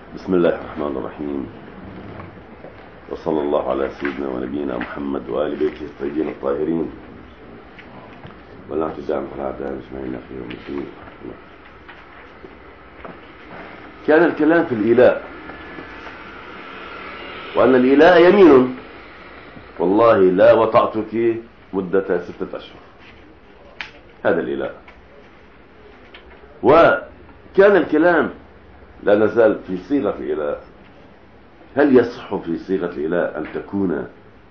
بسم الله الرحمن الرحيم، وصلى الله على سيدنا ونبينا محمد وآل بيته الطيبين الطاهرين، ولا تجعل الأعداء أجمعين في يوم الدين. كان الكلام في الإيلاء، وأن الإيلاء يمين، والله لا وطأتك مدة 6 أشهر، هذا الإيلاء. وكان الكلام لا نزال في صيغة الإيلاء، هل يصح في صيغة الإيلاء أن تكون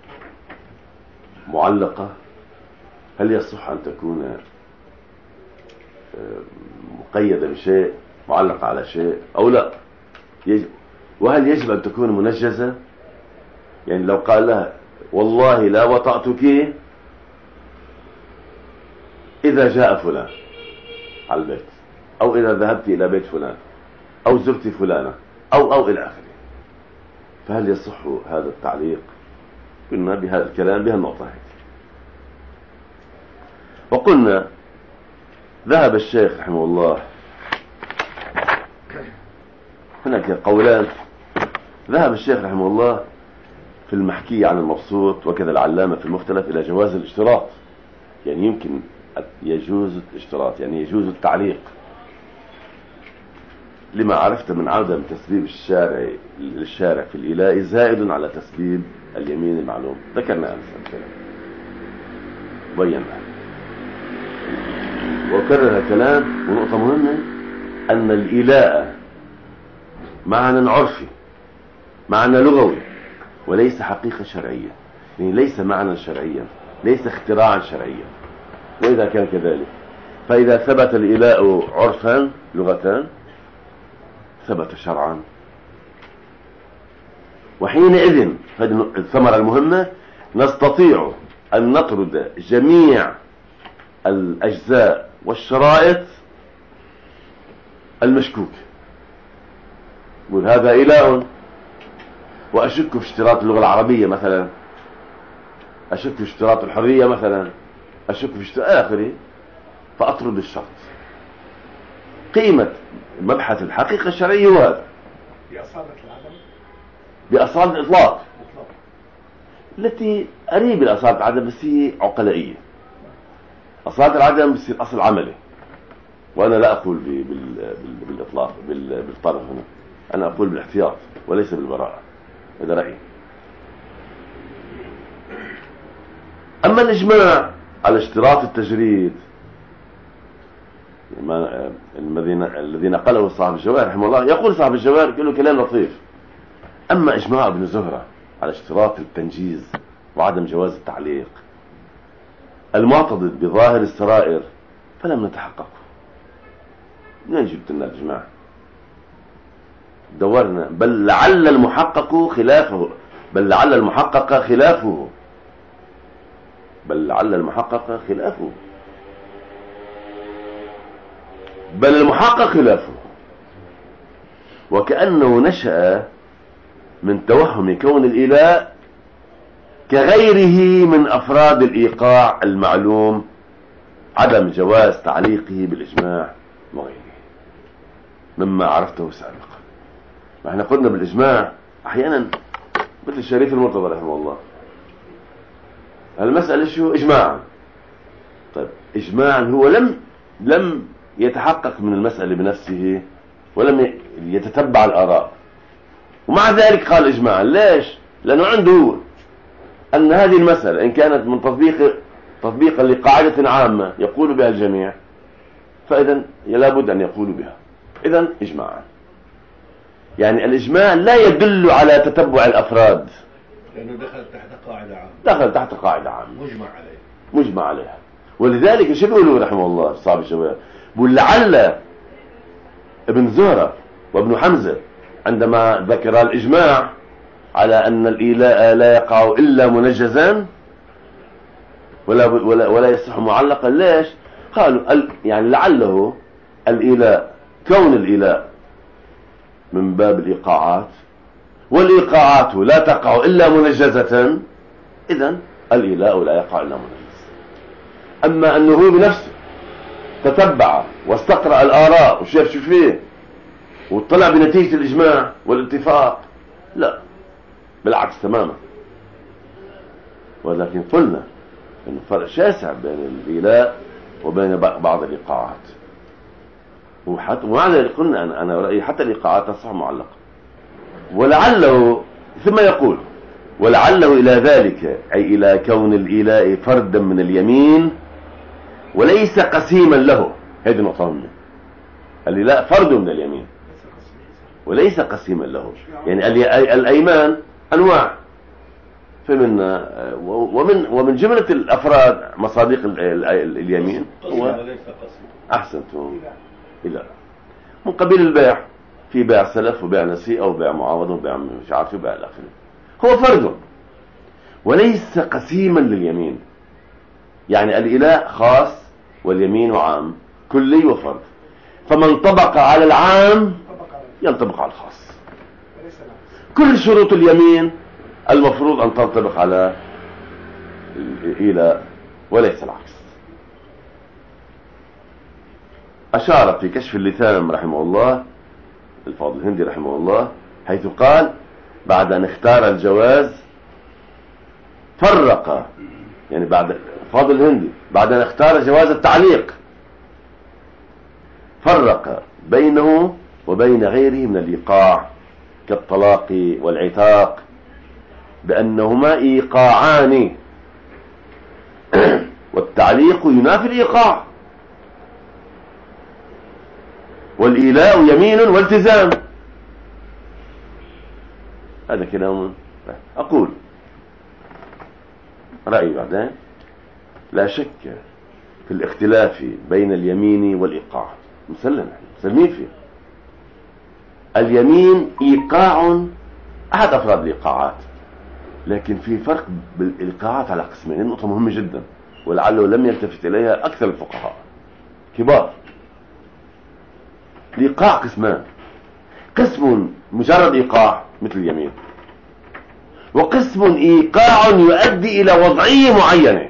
معلقة؟ هل يصح أن تكون مقيدة بشيء، معلقة على شيء أو لا؟ وهل يجب أن تكون منجزة؟ يعني لو قال لها والله لا وطأتك إذا جاء فلان على البيت، أو إذا ذهبت إلى بيت فلان، أو زرت فلانة، أو إلى آخره، فهل يصح هذا التعليق؟ قلنا بهذا الكلام بهالنقطة هذه، وقلنا ذهب الشيخ رحمه الله، هناك قولان، ذهب الشيخ رحمه الله في المحكي عن المبسوط وكذا العلامة في المختلف إلى جواز الاشتراط، يعني يمكن يجوز الاشتراط، يعني يجوز التعليق، لما عرفت من عدم تسبيب الشارع في الإيلاء زائد على تسبيب اليمين المعلوم. ذكرنا أمثلة بينا وكرر كلام. ونقطة مهمة أن الإيلاء معنى عرفي، معنى لغوي، وليس حقيقة شرعية، يعني ليس معنى شرعيا، ليس اختراعا شرعيا. وإذا كان كذلك فإذا ثبت الإيلاء عرفا لغة ثبت شرعا، وحينئذ هذه الثمرة المهمة، نستطيع أن نطرد جميع الأجزاء والشرائط المشكوك. وهذا إيلاء، وأشك في اشتراط اللغة العربية مثلا، أشك في اشتراط الحرية مثلا، أشك في اشتراط آخره، فأطرد الشرط. قيمة مبحث الحقيقة الشرعية وهذا بأصالة العدم، بأصالة الإطلاق التي قريب الأصالة العدم، بس هي عقلائية. أصالة العدم بصير أصل عملي، وأنا لا أقول بالإطلاق بالطرف هنا، أنا أقول بالاحتياط وليس بالبراءة، هذا رأيي. أما الإجماع على اشتراط التجريد الذي نقله صاحب الجواهر رحمه الله، يقول صاحب الجواهر كله كلام لطيف. أما إجماع ابن زهرة على اشتراط التنجيز وعدم جواز التعليق المعتضد بظاهر السرائر فلم نتحقق. منين جبت لنا الإجماع؟ دورنا، بل لعل المحقق خلافه، بل لعل المحقق خلافه، بل لعل المحقق خلافه، بل المحقق خلافه. وكأنه نشأ من توهم كون الإيلاء كغيره من أفراد الإيقاع المعلوم عدم جواز تعليقه بالإجماع وغيره مما عرفته سابقا. ما احنا قلنا بالإجماع أحيانا مثل الشريف المرتضى رحمه الله، المسألة شو إجماعا؟ طيب إجماعا هو لم يتحقق من المسألة بنفسه، ولم يتتبع الآراء، ومع ذلك قال إجماعا. ليش؟ لأنه عنده أن هذه المسألة إن كانت من تطبيقا لقاعدة عامة يقول بها الجميع، فإذا لابد أن يقول بها، إذن إجماعا. يعني الإجماع لا يدل على تتبع الأفراد، لأنه دخل تحت قاعدة عامة، دخل تحت قاعدة عامة مجمع عليها. ولذلك شو بيقولوا رحمه الله صاحب الجواهر؟ بيقول لعل ابن زهرة وابن حمزة عندما ذكر الإجماع على أن الإيلاء لا يقع إلا منجزا ولا يصح معلقا. ليش؟ قالوا يعني لعله الإيلاء، كون الإيلاء من باب الإيقاعات، والإيقاعات لا تقع إلا منجزة، إذن الإيلاء لا يقع إلا منجز. أما أنه بنفسه تتبع واستقرأ الآراء وشاف شو فيه وطلع بنتيجة الإجماع والاتفاق، لا، بالعكس تماما. ولكن قلنا أن فرق شاسع بين الإيلاء وبين بعض الإيقاعات، ومع ذلك قلنا أنا رأيي حتى الإيقاعات تصح معلقة. ولعله ثم يقول ولعله إلى ذلك، أي إلى كون الإيلاء فردا من اليمين وليس قسيما له. هذه نقطة مهمة. الإيلاء فرد من اليمين وليس قسيما له، يعني الأيمان أنواع، فمن ومن جملة الأفراد مصادق اليمين هو أحسنتم إلى من قبيل البيع، في بيع سلف وبيع نسيء أو بيع معاوضة وبيع مش عارف وبيع الآخر، هو فرد وليس قسيما لليمين. يعني الإله خاص واليمين عام، كلي وفرد، فمن طبق على العام ينطبق على الخاص. كل شروط اليمين المفروض أن تنطبق على الإله وليس العكس. أشار في كشف اللثام رحمه الله الفاضل الهندي رحمه الله، حيث قال بعد أن اختار الجواز فرق، يعني بعد فاضل الهندي بعد أن اختار جواز التعليق فرق بينه وبين غيره من الإيقاع كالطلاق والعتاق بأنهما إيقاعان، والتعليق ينافي الإيقاع، والإيلاء يمين والتزام. هذا كلام. أقول رأيي بعدين لا شك في الاختلاف بين اليمين والإيقاع، مسلمين فيه. اليمين إيقاع أحد أفراد الإيقاعات، لكن في فرق بالإيقاعات على قسمين. النقطة مهمة جدا ولعله لم يلتفت إليها أكثر الفقهاء كبار. الإيقاع قسمان، قسم مجرد إيقاع مثل اليمين، وقسم إيقاع يؤدي إلى وضعية معينة.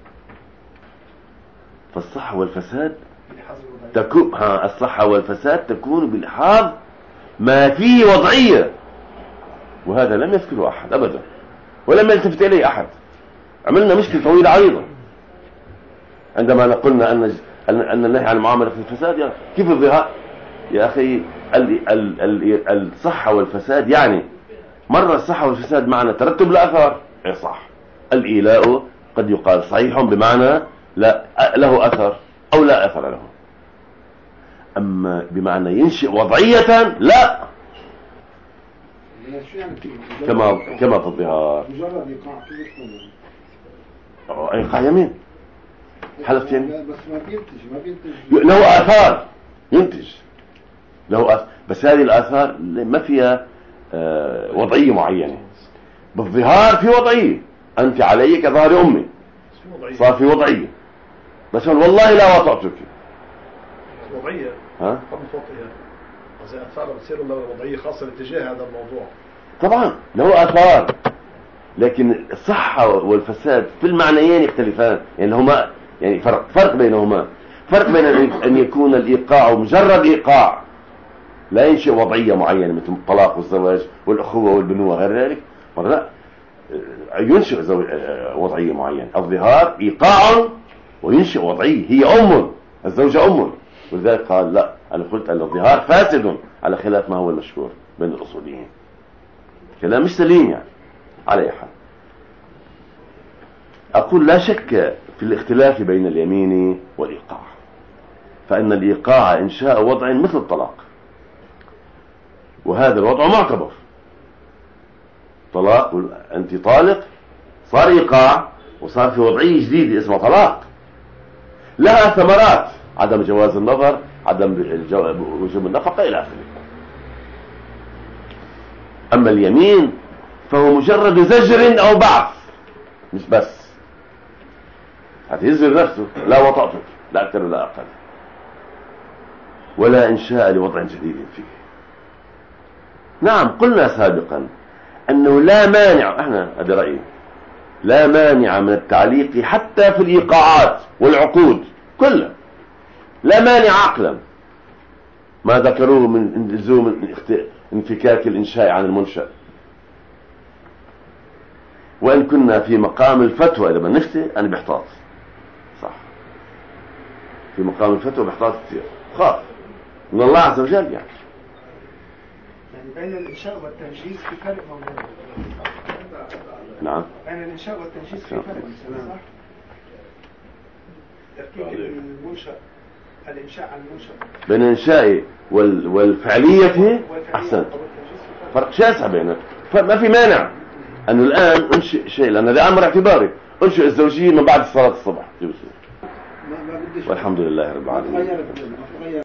فالصحة والفساد تكون الصحة والفساد تكون بالحاظ ما فيه وضعية، وهذا لم يذكره أحد أبدا ولم يلتفت إليه أحد. عملنا مشكلة طويلة عريضة عندما قلنا أن النهي عن المعاملة في الفساد. كيف الظهار يا أخي؟ الصحة والفساد يعني مرة الصحة والفساد معنى ترتب الأثر، صح. الإيلاء قد يقال صحيح بمعنى لا له أثر أو لا أثر له، أما بمعنى ينشئ وضعية لا، كما في الظهار. مجرد إيقاع إيقاع يمين، حلف يمين، بس ما بينتج له آثار، ينتج له آثار، بس هذه الآثار ما فيها وضعية معينة. بالظهار في وضعية، أنت علي كظهر أمي، صار في وضعية. بس والله لا وطأتك وضعية قبل وطئها، زي أثار بتصير له وضعية خاصة لاتجاه هذا الموضوع. طبعا له آثار، لكن الصحة والفساد في المعنيين يختلفان، يعني هما يعني فرق بينهما. فرق بين أن يكون الإيقاع مجرد إيقاع لا ينشئ وضعية معينة مثل الطلاق والزواج والأخوة والبنوة غير ذلك، لا ينشئ وضعية معينة. الظهار إيقاع وينشئ وضعية، هي أم، الزوجة أم، ولذلك قال لا، أنا قلت أن الظهار فاسد على خلاف ما هو المشهور بين الأصوليين. كلام مش سليم يعني. على أي حال أقول لا شك في الاختلاف بين اليمين والإيقاع، فإن الإيقاع إنشاء وضع مثل الطلاق، وهذا الوضع معتبر. طلاق، أنت طالق، صار إيقاع وصار في وضعية جديدة اسمها طلاق، لها ثمرات: عدم جواز النظر، عدم وجوب النفقة إلى آخره. أما اليمين فهو مجرد زجر أو بعث، مش بس هتهزر نفسه، لا وطأتك، لا أكثر ولا أقل، ولا إنشاء لوضع جديد فيه. نعم، قلنا سابقا أنه لا مانع، احنا هذا رأيي، لا مانع من التعليق حتى في الإيقاعات والعقود كلها، لا مانع عقلا، ما ذكروه من لزوم انفكاك الإنشاء عن المنشأ. وإن كنا في مقام الفتوى إذا بدنا نفتي أنا بحتاط، صح، في مقام الفتوى بحتاط كثير، خاف من الله عز وجل. يعني بين الإنشاء والتنجيز في فرق موجود. نعم، بين الإنشاء والتنجيز في فرق، صح؟ تركيب المنشأ، الإنشاء عن المنشأ بين الإنشاء والفعلية أحسن، فرق شاسع بينه. ما في مانع أنه الآن أنشئ شيء، لأن هذا أمر اعتباري، أنشئ الزوجية من بعد صلاة الصبح، ما بديش والحمد لله رب العالمين.